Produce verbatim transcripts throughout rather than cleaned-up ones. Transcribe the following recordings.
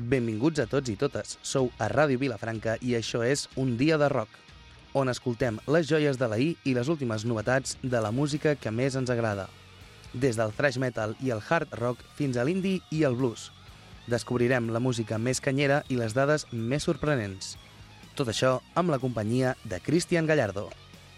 Benvinguts a tots i totes. Sou a Ràdio Vilafranca i això és Un dia de rock, on escoltem les joies de l'ahir i les últimes novetats de la música que més ens agrada. Des del thrash metal i el hard rock fins a l'indie i el blues. Descobrirem la música més canyera i les dades més sorprenents. Tot això amb la companyia de Cristian Gallardo.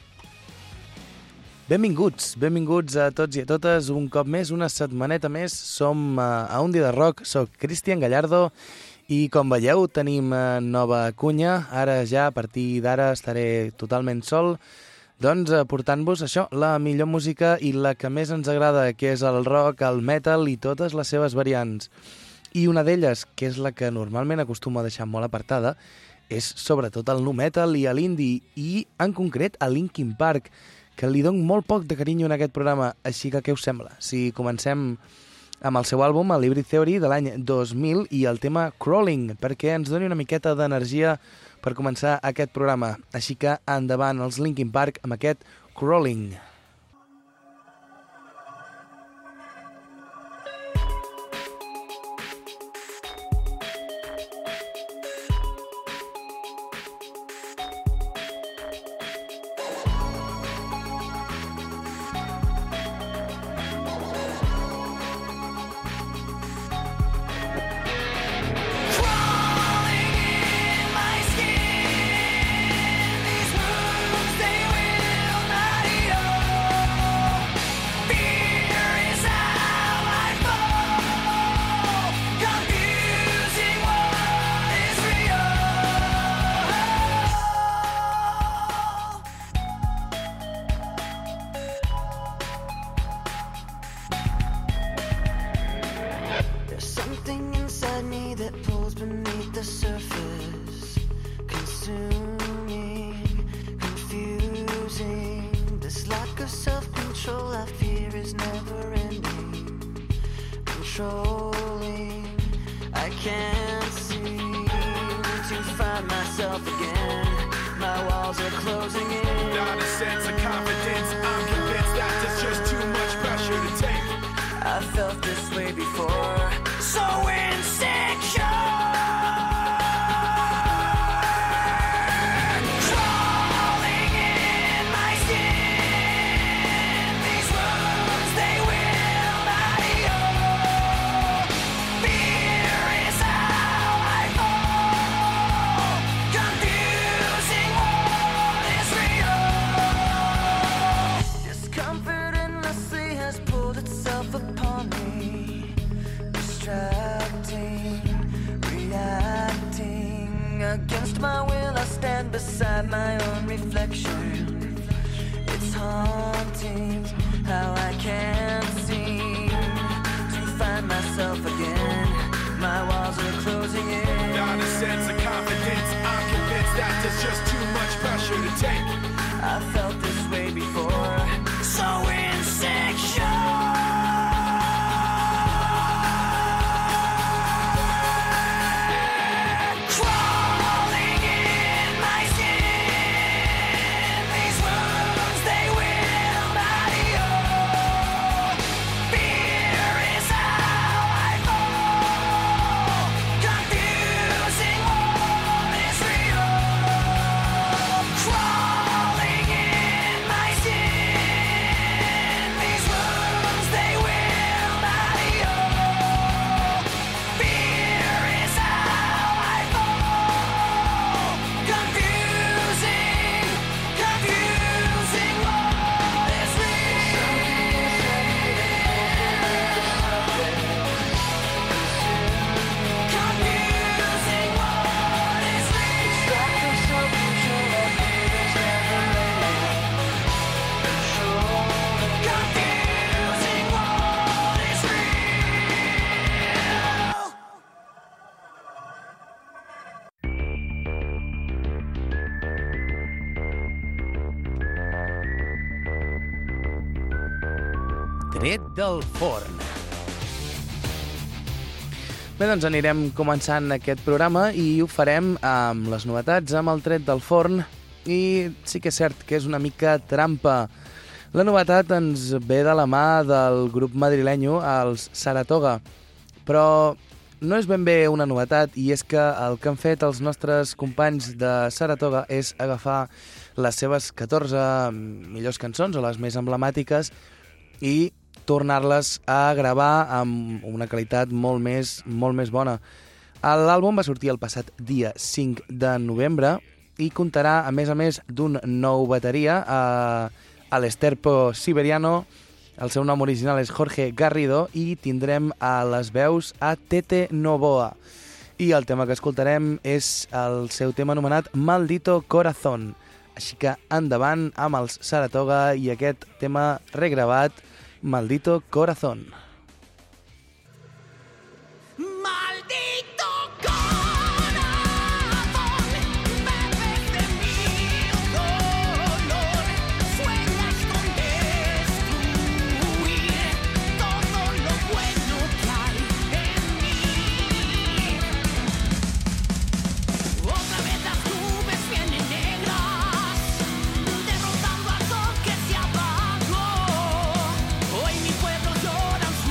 Benvinguts, benvinguts a tots i a totes, un cop més, una setmaneta més. Som a Un dia de rock, soc Cristian Gallardo i com veieu tenim nova cunya. Ara ja, a partir d'ara, estaré totalment sol, doncs portant-vos això, la millor música i la que més ens agrada, que és el rock, el metal i totes les seves variants. I una d'elles, que és la que normalment acostumo a deixar molt apartada, és sobretot el nu metal i l'indie, i en concret a Linkin Park, que li dono molt poc de carinyo en aquest programa, així que què us sembla? Si comencem amb el seu àlbum, el Hybrid Theory, de l'any dos mil, i el tema Crawling, perquè ens doni una miqueta d'energia per començar aquest programa. Així que endavant els Linkin Park amb aquest Crawling. Tret del forn. Bé, doncs anirem començant aquest programa i ho farem amb les novetats, amb el tret del forn, i sí que és cert que és una mica trampa. La novetat ens ve de la mà del grup madrilenyo, els Saratoga, però no és ben bé una novetat, i és que el que han fet els nostres companys de Saratoga és agafar les seves catorze millors cançons, o les més emblemàtiques, i tornar-les a gravar amb una qualitat molt més, molt més bona. L'àlbum va sortir el passat dia cinc de novembre i comptarà, a més a més, d'un nou bateria, a l'Esterpo Siberiano. El seu nom original és Jorge Garrido i tindrem a les veus a Tete Novoa. I el tema que escoltarem és el seu tema anomenat Maldito Corazón. Així que endavant amb els Saratoga i aquest tema regravat, Maldito Corazón. Hoy mi pueblo llora.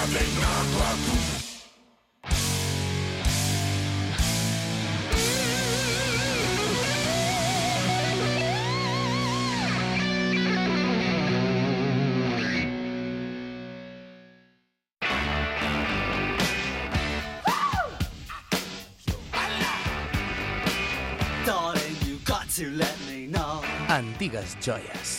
Antigues joies.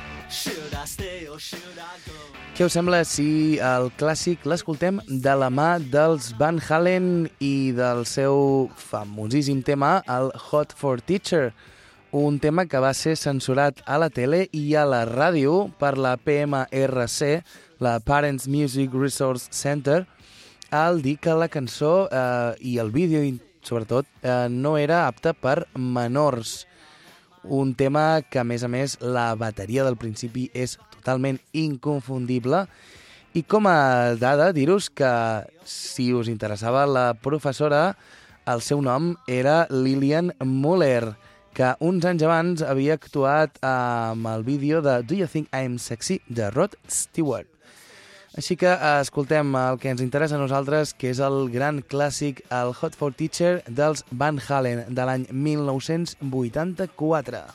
Què us sembla si el clàssic l'escoltem de la mà dels Van Halen i del seu famosíssim tema, el Hot for Teacher, un tema que va ser censurat a la tele i a la ràdio per la P M R C, la Parents Music Resource Center, al dir que la cançó eh, i el vídeo, sobretot, eh, no era apte per menors. Un tema que, a més a més, la bateria del principi és totalment inconfundible. I com a dada, dir-vos que, si us interessava la professora, el seu nom era Lillian Muller, que uns anys abans havia actuat amb el vídeo de Do You Think I'm Sexy? De Rod Stewart. Així que escoltem el que ens interessa a nosaltres, que és el gran clàssic, el Hot for Teacher, dels Van Halen, de l'any mil nou-cents vuitanta-quatre.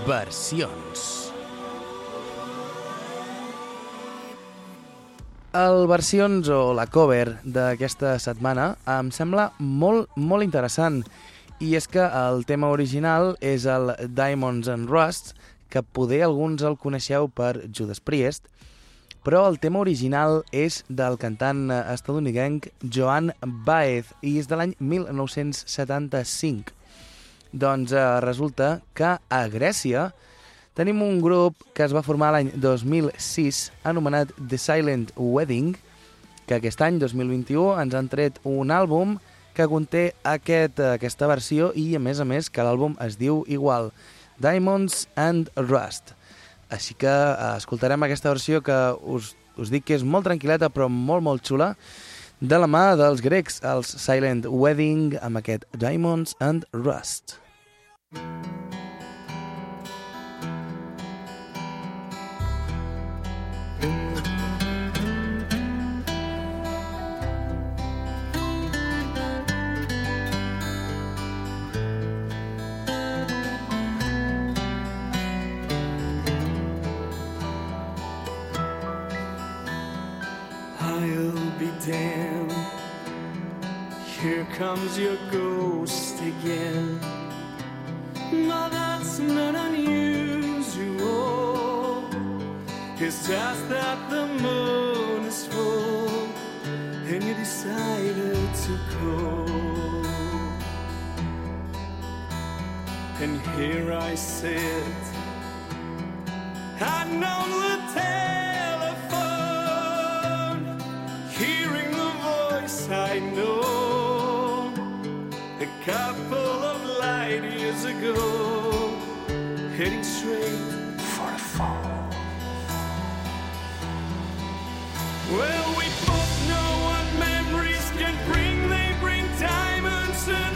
Versions. El Versions, o la cover d'aquesta setmana, em sembla molt, molt interessant. I és que el tema original és el Diamonds and Rust, que poder alguns el coneixeu per Judas Priest, però el tema original és del cantant estatunidenc Joan Baez i és de l'any mil nou-cents setanta-cinc. Doncs eh, resulta que a Grècia tenim un grup que es va formar l'any dos mil sis anomenat The Silent Wedding, que aquest any, dos mil vint-i-u, ens han tret un àlbum que conté aquest, aquesta versió i, a més a més, que l'àlbum es diu igual, Diamonds and Rust. Així que eh, escoltarem aquesta versió que us, us dic que és molt tranquil·leta però molt, molt xula, de la mà dels grecs, els Silent Wedding, amb aquest Diamonds and Rust. Damn, here comes your ghost again. No, that's not unusual. It's just that the moon is full and you decided to go. And here I sit, I know the telephone, hearing the voice I know, a couple of light years ago, heading straight for a fall. Well, we both know what memories can bring. They bring diamonds and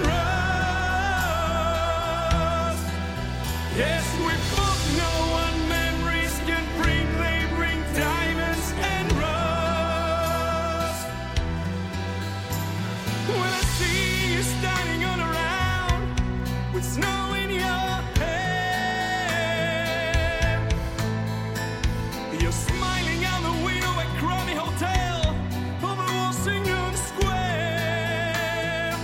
rust. Yes, we both know what memories can bring. They bring diamonds and rust. When I see you standing on a round with snow in your hair, you're smiling out the window at Crummy Hotel over Washington Square.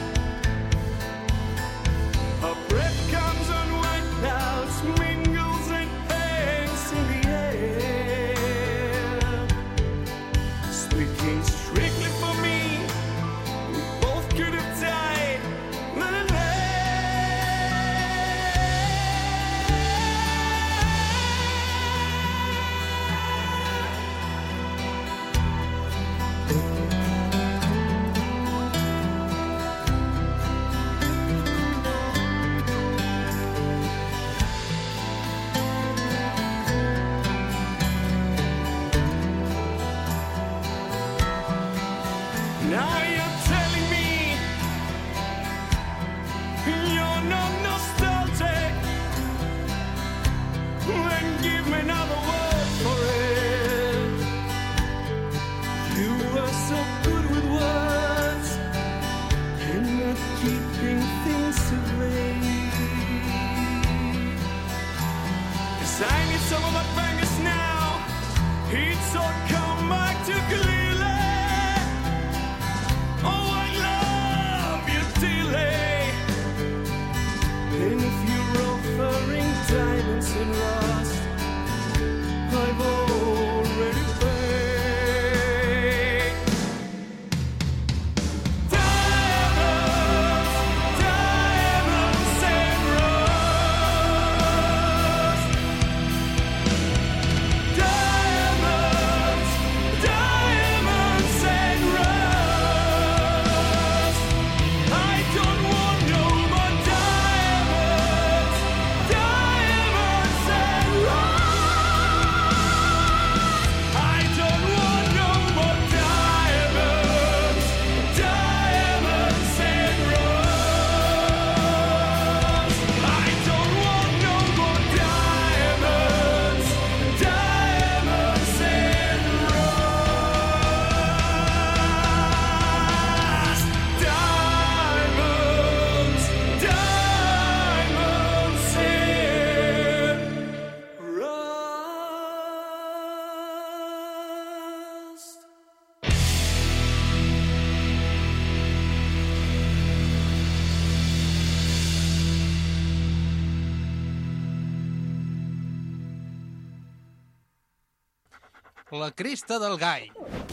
A breath comes on white clouds, mingles and hangs in the air. Speaking strictly for me, we both could have died then and there. Now you're telling me you're not nostalgic. Then give me another word for it. You were so good with words and not keeping things away. 'Cause I need some of my fingers now. It's all come back to clearly. Oh, La cresta del gall.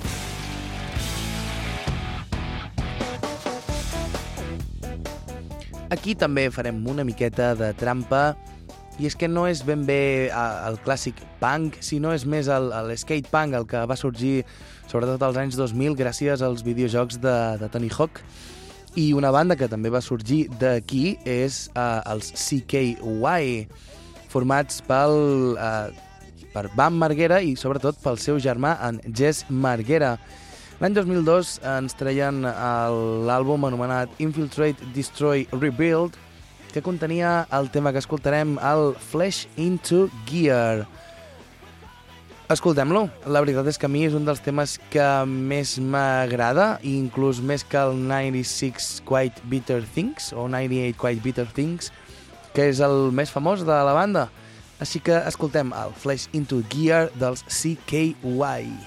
Aquí també farem una miqueta de trampa, i és que no és ben bé el clàssic punk, sinó és més el, el skate punk, el que va sorgir sobretot als anys dos mil gràcies als videojocs de, de Tony Hawk. I una banda que també va sorgir d'aquí és uh, els C K Y, formats pel, uh, per Bam Margera i sobretot pel seu germà, en Jess Margera. L'any dos mil dos ens treien l'àlbum anomenat Infiltrate, Destroy, Rebuild, que contenia el tema que escoltarem, el Flesh into Gear. Escoltem-lo. La veritat és que a mi és un dels temes que més m'agrada, inclús més que el noranta-sis Quite Bitter Things, o noranta-vuit Quite Bitter Things, que és el més famós de la banda. Així que escoltem el Flesh into Gear dels C K Y.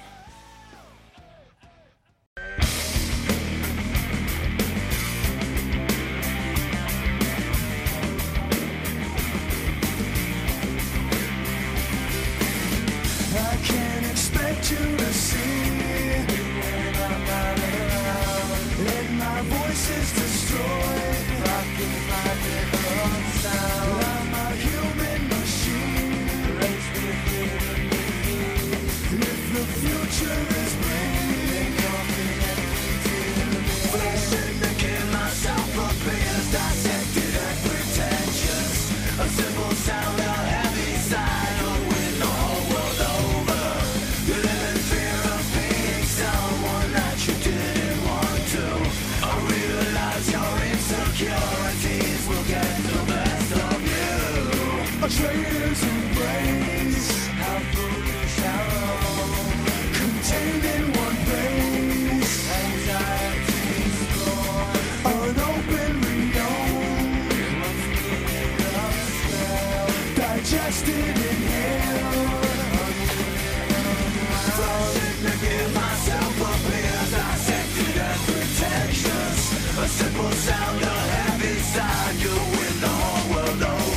Traitors embrace, how foolish, how contained in one place. Anxiety's gone, unopened, reowned. Digested, inhaled. Flushing to give myself a beer, dissected and pretentious. A simple sound, a heavy sign. You win the whole world over.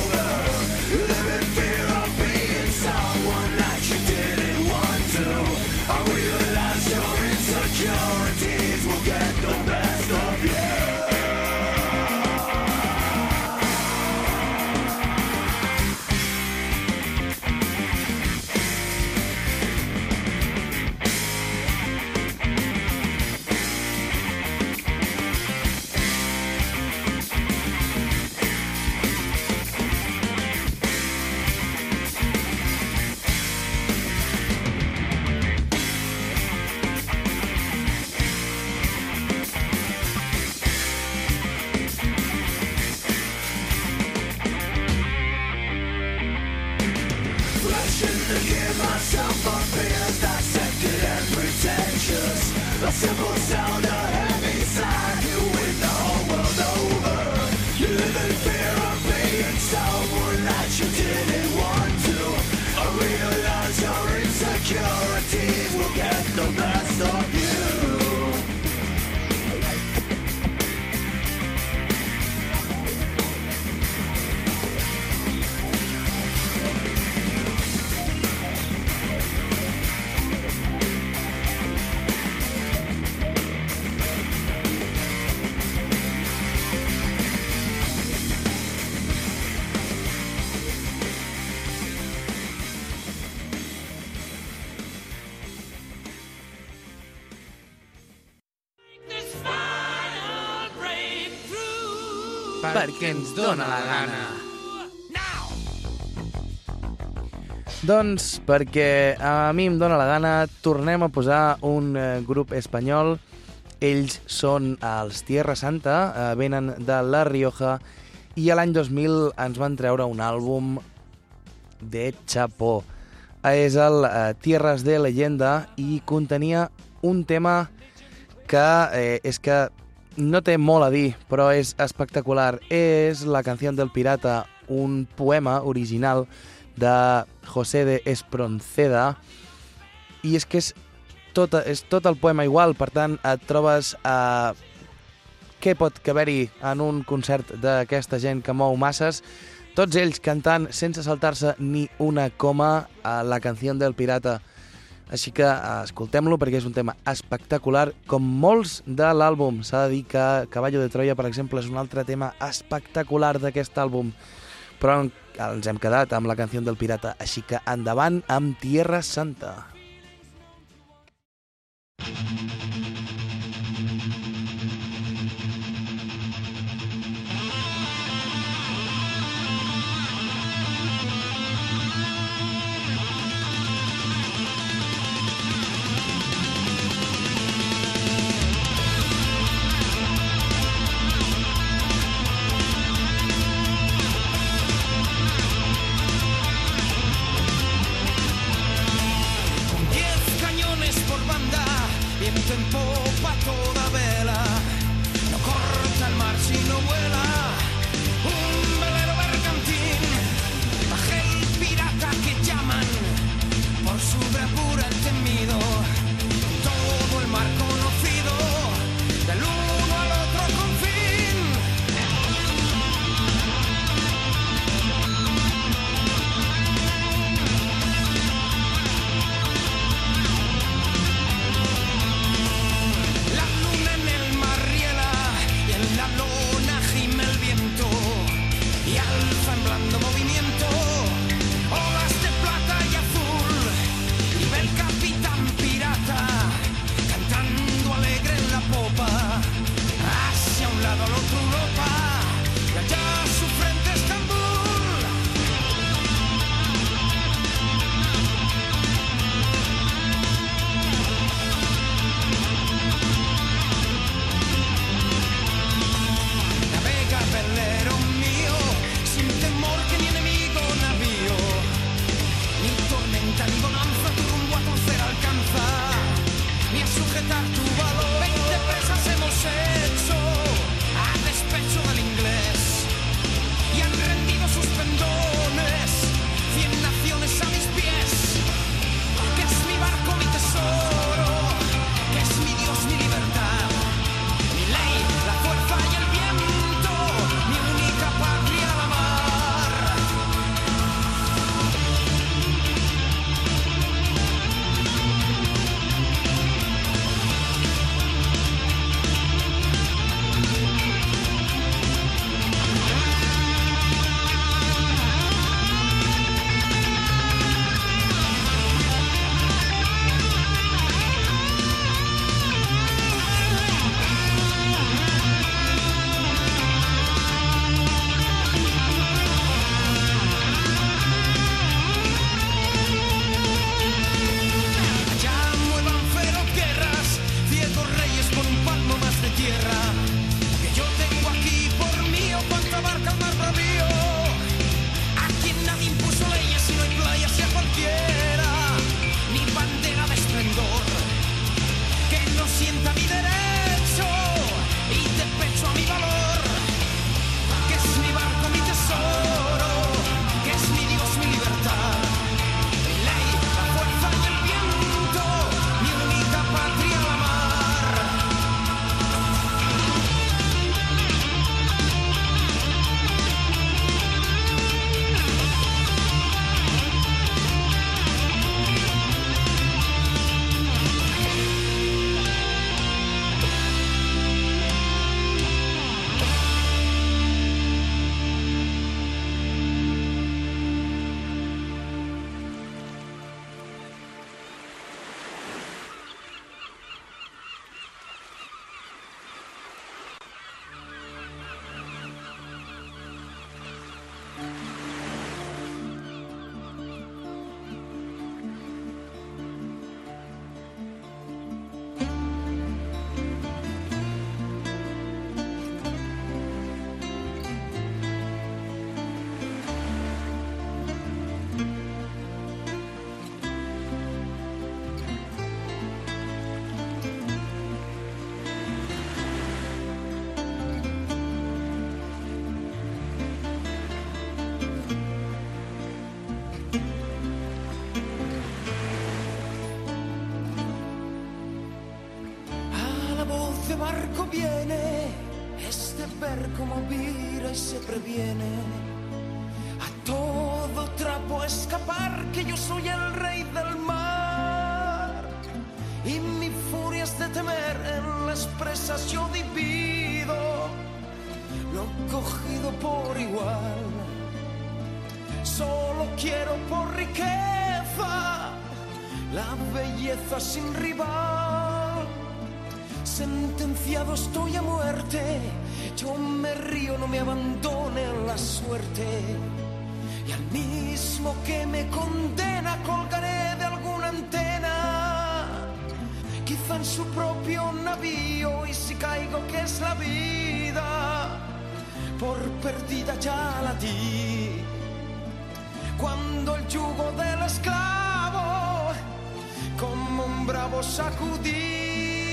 Insecurities will get the best of you. A simple sound, a heavy sign. You win the whole world over. You live in fear of being someone that you didn't want to. I realize your insecurities will get the best of you. Perquè ens dóna la gana. Doncs perquè a mi em dóna la gana, tornem a posar un eh, grup espanyol. Ells són els Tierra Santa, eh, venen de La Rioja, i a l'any dos mil ens van treure un àlbum de chapó. És el eh, Tierras de Leyenda i contenia un tema que eh, és que no té molt a dir, però és espectacular. És la Canción del Pirata, un poema original de José de Espronceda, i és que és tot, és tot el poema igual, per tant et trobes a... què pot caber-hi en un concert d'aquesta gent que mou masses? Tots ells cantant sense saltar-se ni una coma a la Canción del Pirata. Així que escoltem-lo perquè és un tema espectacular, com molts de l'àlbum. S'ha de dir que Caballo de Troia, per exemple, és un altre tema espectacular d'aquest àlbum, però ens hem quedat amb la canció del pirata, així que endavant amb Tierra Santa. barco viene, es de ver cómo vira y se previene. A todo trapo escapar, que yo soy el rey del mar. y mi furia es de temer. En las presas yo divido lo cogido por igual. Solo quiero por riqueza la belleza sin rival. Sentenciado estoy a muerte, yo me río, no me abandone la suerte. Y al mismo que me condena colgaré de alguna antena, quizá en su propio navío, y si caigo que es la vida, por perdida ya la di. Cuando el yugo del esclavo como un bravo sacudí.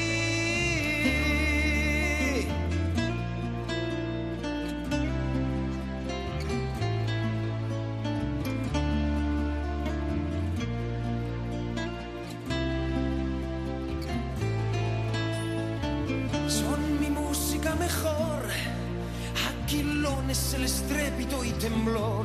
Son mi música mejor, aquilones el estrépito y temblor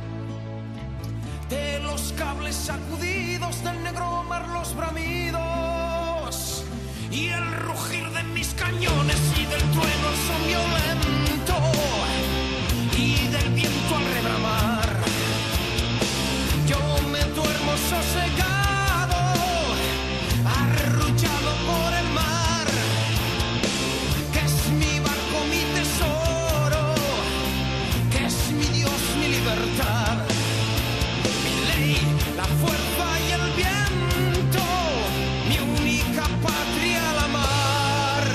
de los cables sacudidos, del negro mar los bramidos y el rugir de mis cañones, y del trueno el son violento y del viento al rebramar. Yo me duermo sosegado, arrullado por el mar, que es mi barco, mi tesoro, que es mi Dios, mi libertad. La fuerza y el viento, mi única patria, la mar.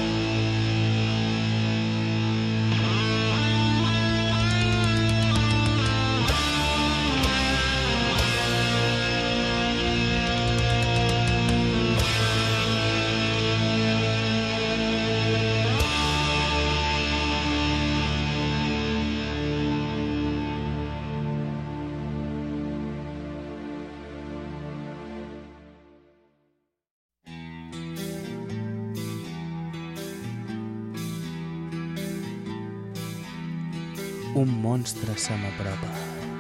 Un monstre se m'apropa.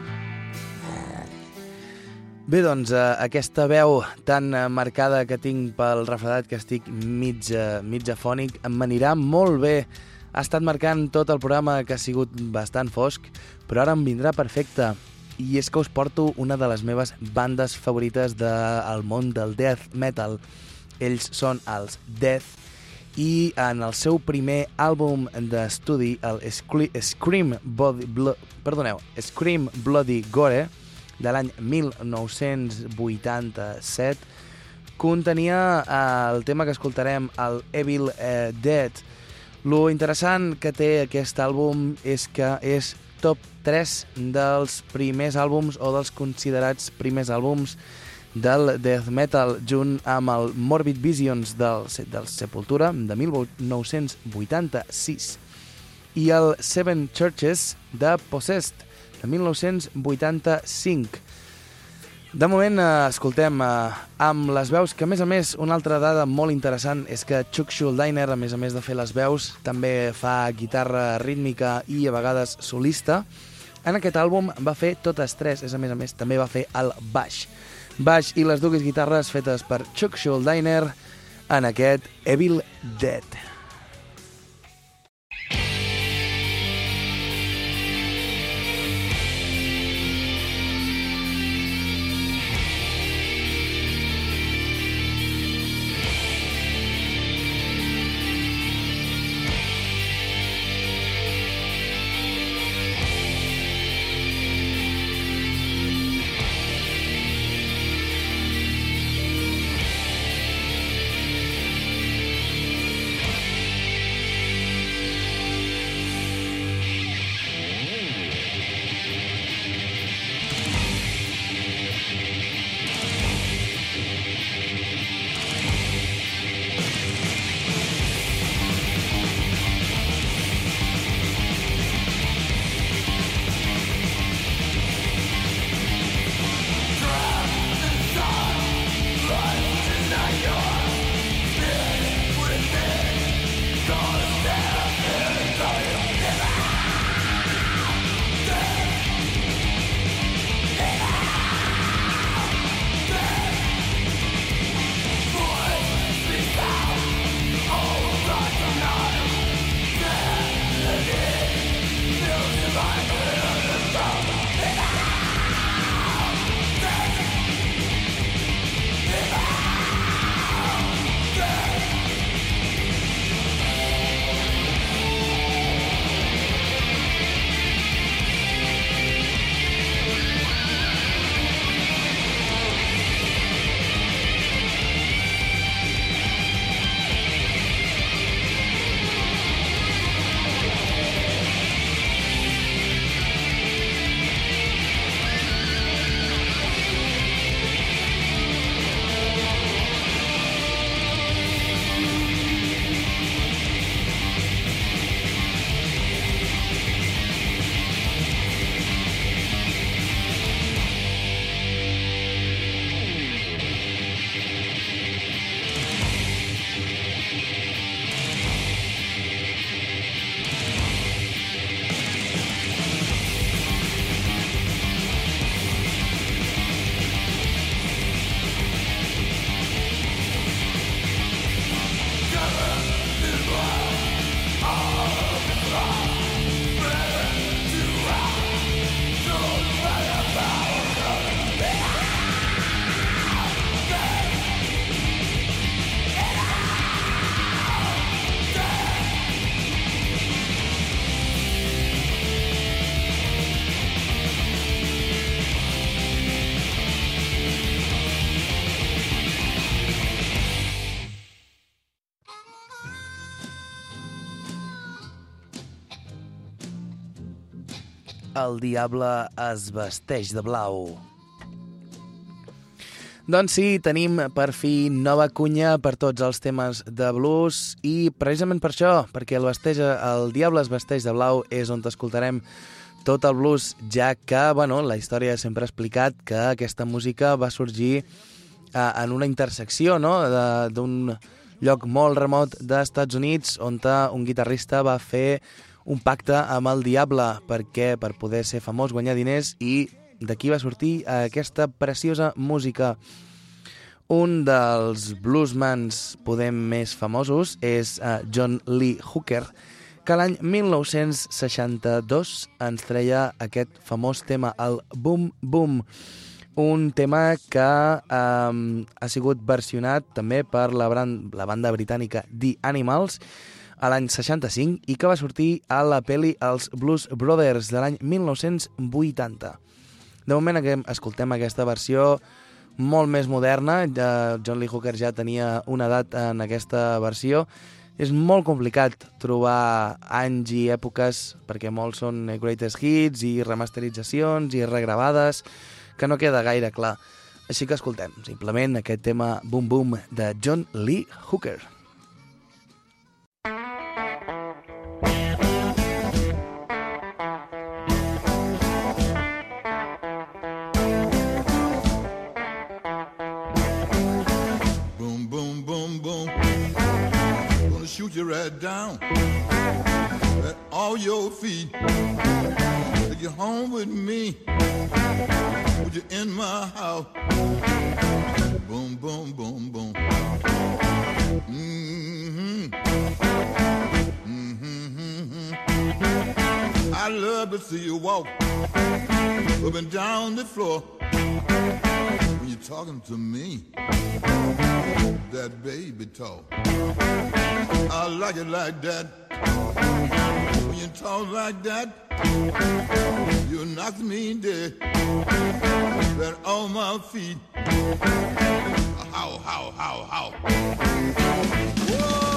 Bé, doncs, eh, aquesta veu tan eh, marcada que tinc pel refredat, que estic mig, eh, mig afònic, m'anirà molt bé. Ha estat marcant tot el programa, que ha sigut bastant fosc, però ara em vindrà perfecte. I és que us porto una de les meves bandes favorites del món del death metal. Ells són els Death, i en el seu primer àlbum d'estudi, el Scream Bloody, Blo, perdoneu, Scream Bloody Gore, de l'any mil nou-cents vuitanta-set, contenia el tema que escoltarem, el Evil eh, Dead. Lo interessant que té aquest àlbum és que és top tres dels primers àlbums, o dels considerats primers àlbums del death metal, junt amb el Morbid Visions del, del Sepultura, de mil nou-cents vuitanta-sis, i el Seven Churches de Possessed, de mil nou-cents vuitanta-cinc. De moment eh, escoltem eh, amb les veus, que a més a més una altra dada molt interessant és que Chuck Schuldiner, a més a més de fer les veus, també fa guitarra rítmica i a vegades solista. En aquest àlbum va fer totes tres, és a més a més també va fer el baix. Baix i les dues guitarres fetes per Chuck Schuldiner en aquest Evil Dead. El diable es vesteix de blau. Doncs sí, tenim per fi nova cunya per tots els temes de blues i precisament per això, perquè el, vesteja, el diable es vesteix de blau és on escoltarem tot el blues, ja que, bueno, la història sempre ha explicat que aquesta música va sorgir eh, en una intersecció, no?, d'un lloc molt remot dels Estats Units on un guitarrista va fer un pacte amb el diable perquè per poder ser famós, guanyar diners, i d'aquí va sortir aquesta preciosa música. Un dels bluesmans, podem, més famosos és uh, John Lee Hooker, que l'any mil nou-cents seixanta-dos ens treia aquest famós tema, el Boom Boom, un tema que um, ha sigut versionat també per la, brand, la banda britànica The Animals a l'any seixanta-cinc i que va sortir a la pel·li Els Blues Brothers de l'any mil nou-cents vuitanta. De moment escoltem aquesta versió molt més moderna. John Lee Hooker ja tenia una edat en aquesta versió. És molt complicat trobar anys i èpoques perquè molts són greatest hits i remasteritzacions i regravades que no queda gaire clar. Així que escoltem simplement aquest tema Boom Boom de John Lee Hooker. Boom, boom, boom, boom. Gonna shoot you right down at all your feet. Take you home with me. Put you in my house. Boom, boom, boom, boom. Mm-hmm. Mm-hmm. I love to see you walk up and down the floor when you're talking to me. That baby talk. I like it like that. When you talk like that, you knock me dead. Right on my feet. How, how, how, how. Whoa!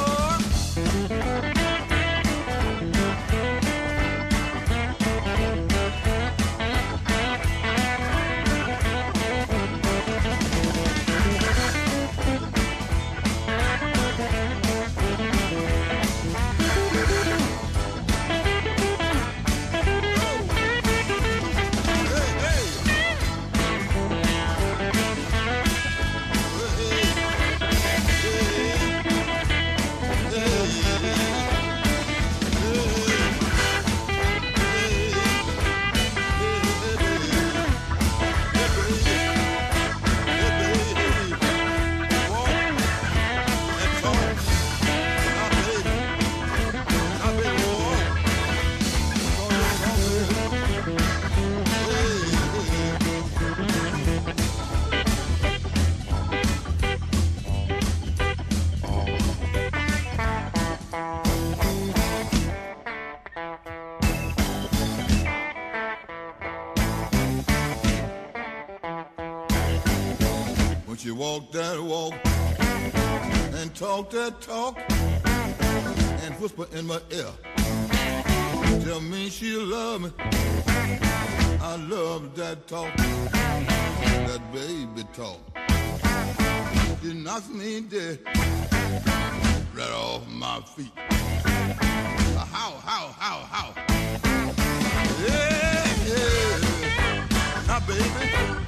You walk that walk and talk that talk and whisper in my ear. Tell me she love me. I love that talk, that baby talk. She knocks me dead right off my feet. How, how, how, how? Yeah, yeah. Now, baby.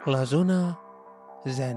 La zona zen.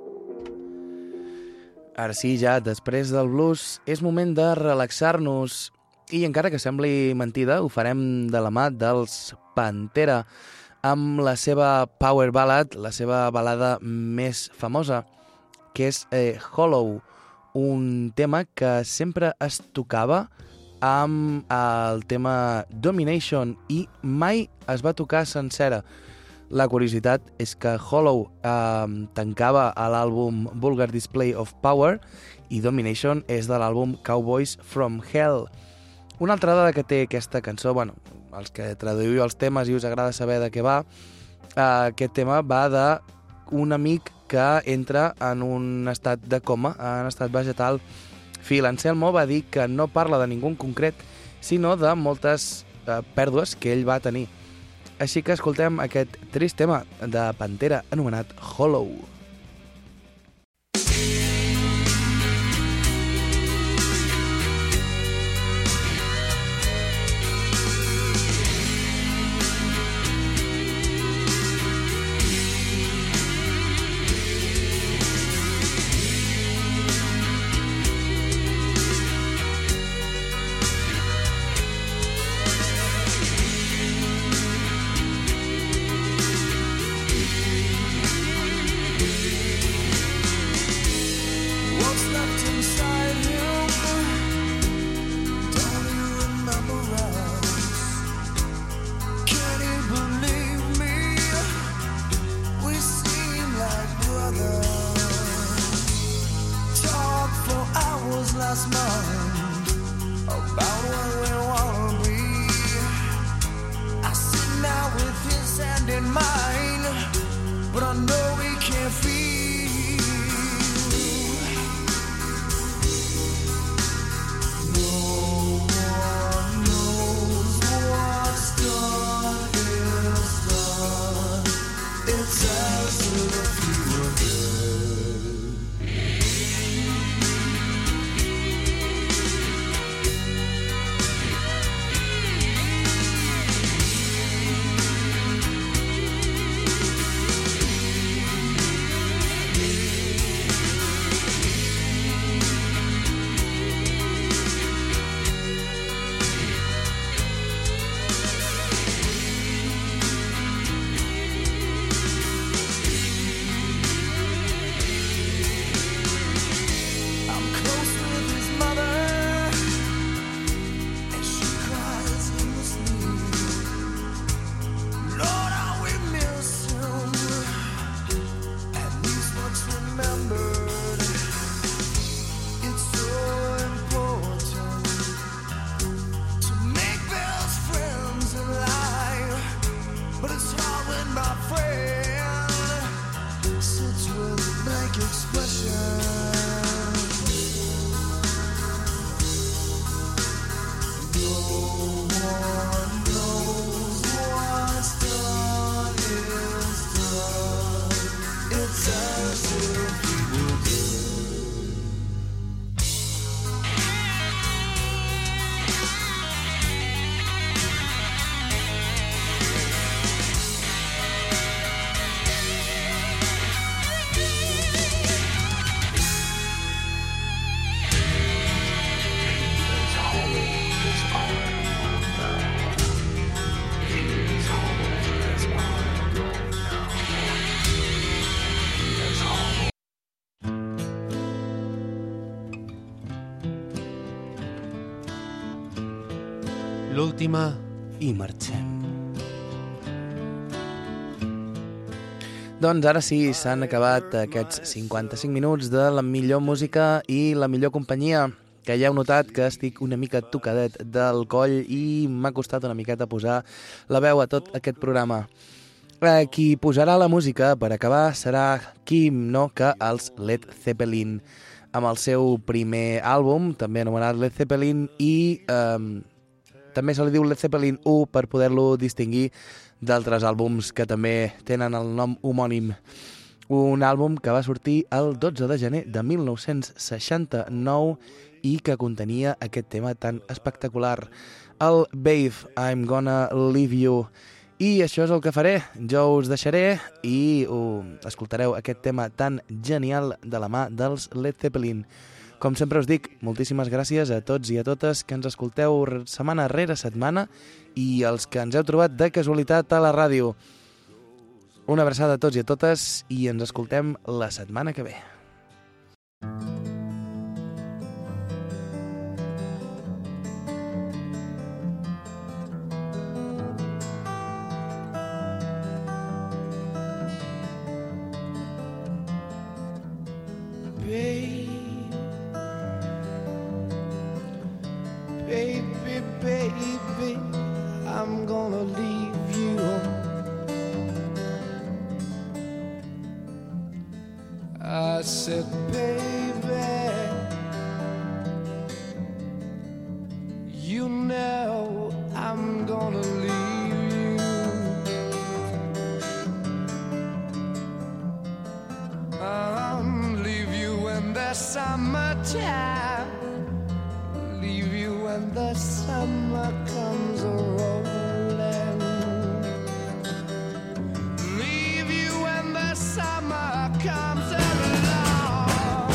Ara sí, ja, després del blues, és moment de relaxar-nos. I encara que sembli mentida, ho farem de la mà dels Pantera, amb la seva power ballad, la seva balada més famosa, que és eh, Hollow, un tema que sempre es tocava amb el tema Domination i mai es va tocar sencera. La curiositat és que Hollow eh, tancava a l'àlbum Vulgar Display of Power i Domination és de l'àlbum Cowboys from Hell. Una altra dada que té aquesta cançó, bueno, els que traduïu els temes i us agrada saber de què va, eh, aquest tema va d'un amic que entra en un estat de coma, en estat vegetal. Phil Anselmo va dir que no parla de ningú en concret, sinó de moltes eh, pèrdues que ell va tenir. Així que escoltem aquest trist tema de Pantera anomenat Hollow. L'última I marxem. Doncs ara sí, s'han acabat aquests cinquanta-cinc minuts de la millor música i la millor companyia, que ja heu notat que estic una mica tocadet del coll i m'ha costat una miqueta posar la veu a tot aquest programa. Qui posarà la música per acabar serà Kim, no que els Led Zeppelin, amb el seu primer àlbum, també anomenat Led Zeppelin, i eh, també se li diu Led Zeppelin u per poder-lo distingir d'altres àlbums que també tenen el nom homònim. Un àlbum que va sortir el dotze de gener de mil nou-cents seixanta-nou i que contenia aquest tema tan espectacular, el Babe, I'm Gonna Leave You. I això és el que faré. Jo us deixaré i uh, escoltareu aquest tema tan genial de la mà dels Led Zeppelin. Com sempre us dic, moltíssimes gràcies a tots i a totes que ens escolteu setmana rere setmana i els que ens heu trobat de casualitat a la ràdio. Una abraçada a tots i a totes i ens escoltem la setmana que ve. Baby, baby, I'm gonna leave you. I said, baby, you know I'm gonna leave you. I'll leave you in the summertime. Leave you when the summer comes a-rolling. Leave you when the summer comes along.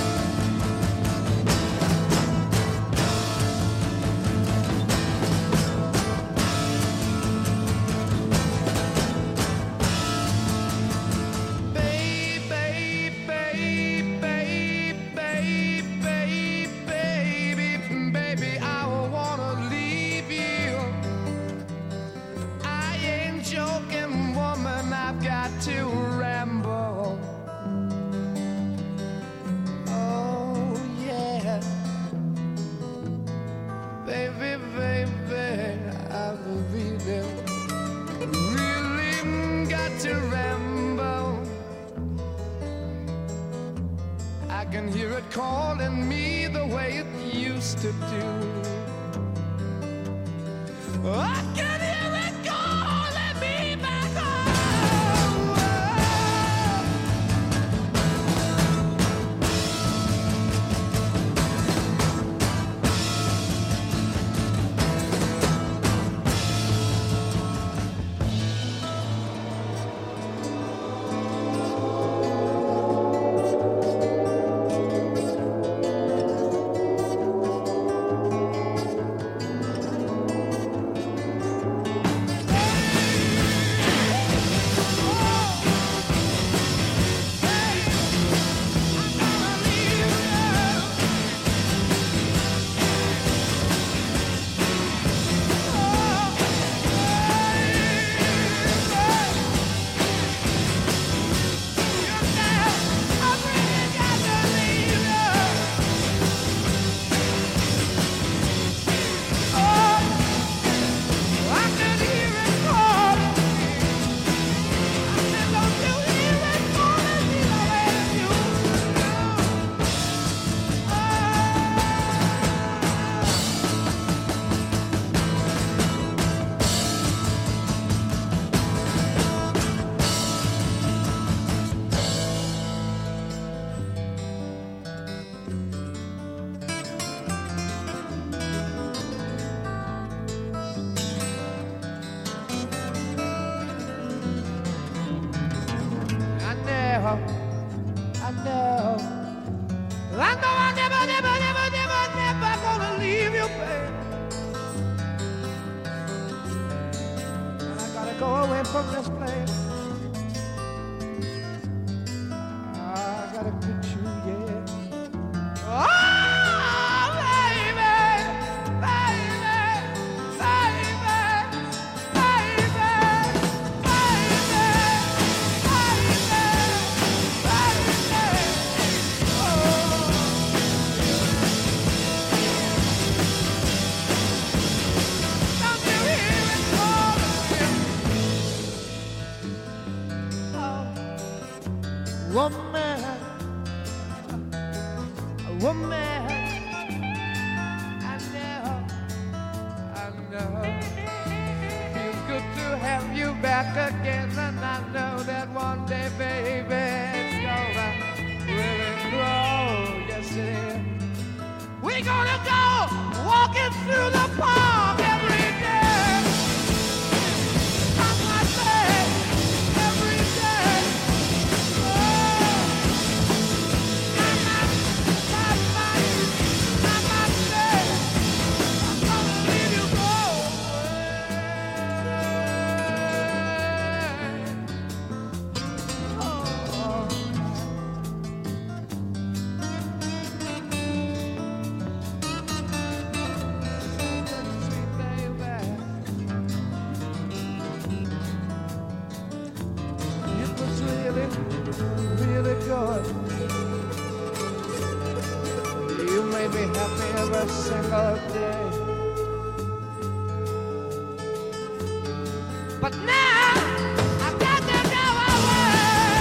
Baby, baby, baby, baby, baby, baby, I wanna leave you. I ain't joking, woman, I've got to ramble. Oh, yeah. Baby, baby, I really, really got to ramble. I can hear it calling me the way it used to do. I can hear it calling me back home. I know, I know, I never, never, never, never, never gonna leave you, babe. And I gotta go away from this place. I gotta quit you, yeah. Oh, baby, baby, baby, baby, woman, woman, I know, I know. Feels good to have you back again, and I know that one day, baby, it's gonna really grow. Yes, it is. We're gonna go walking through the park every day. I'm really good. You made me happy every single day. But now I've got to go away.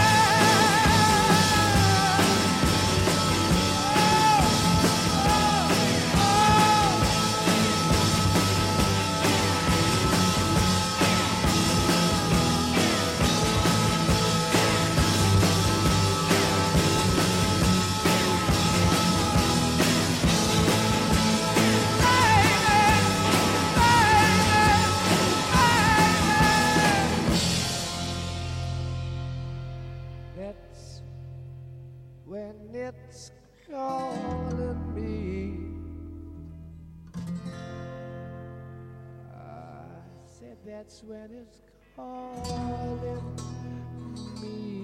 That's when it's calling me. I said that's when it's calling me.